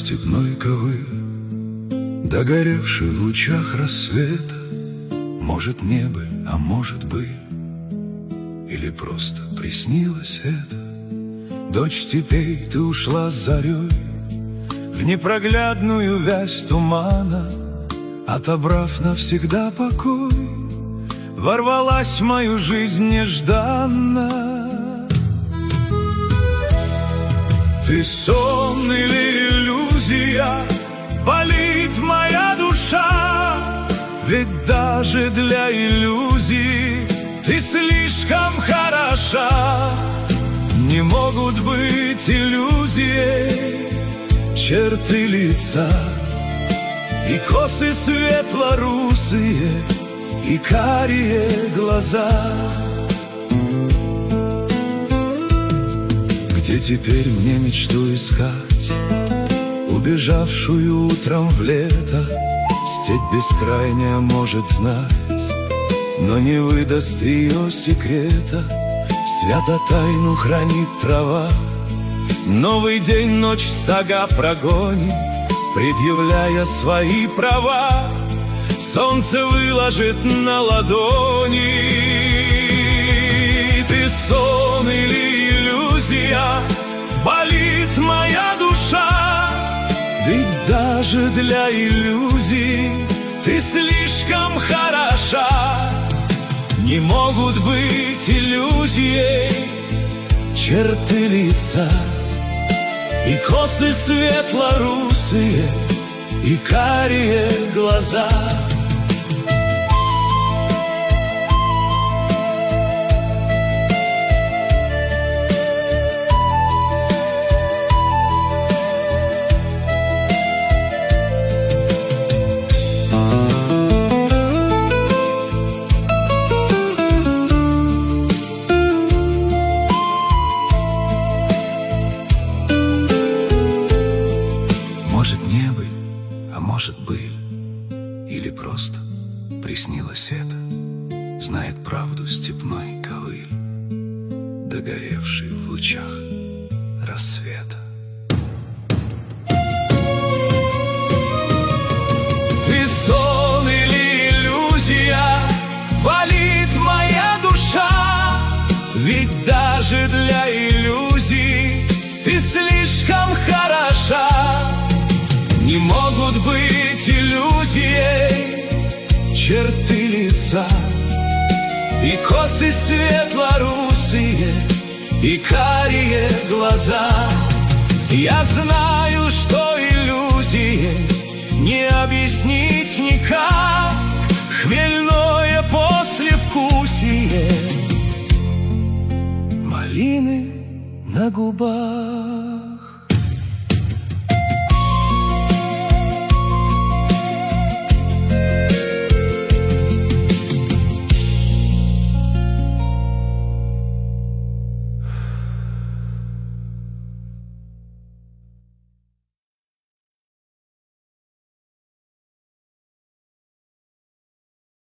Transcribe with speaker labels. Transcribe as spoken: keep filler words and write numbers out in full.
Speaker 1: степной ковыль, догоревший в лучах рассвета. Может, не быль, а может, быль, или просто приснилось это. Дочь степей, ты ушла с зарей в непроглядную вязь тумана, отобрав навсегда покой, ворвалась в мою жизнь нежданно. Ты сон или иллюзия, болит моя душа, ведь даже для иллюзии ты слишком хороша. Не могут быть иллюзией черты лица и косы светло-русые, и карие глаза. Где теперь мне мечту искать, убежавшую утром в лето? Степь бескрайняя может знать, но не выдаст ее секрета. Свято тайну хранит трава, новый день ночь в стога прогонит, предъявляя свои права. Солнце выложит на ладони. Ты сон или иллюзия, болит моя душа, ведь даже для иллюзий ты слишком хороша. Не могут быть иллюзией черты лица и косы светло-русые, и карие глаза. Может, не быль, а может, быль, или просто приснилось это. Знает правду степной ковыль, догоревший в лучах рассвета. Ты сон или иллюзия, болит моя душа, ведь даже для иллюзий ты слишком хороша. Не могут быть иллюзией черты лица и косы светло-русые, и карие глаза. Я знаю, что иллюзии не объяснить никак, хмельное послевкусие малины на губах.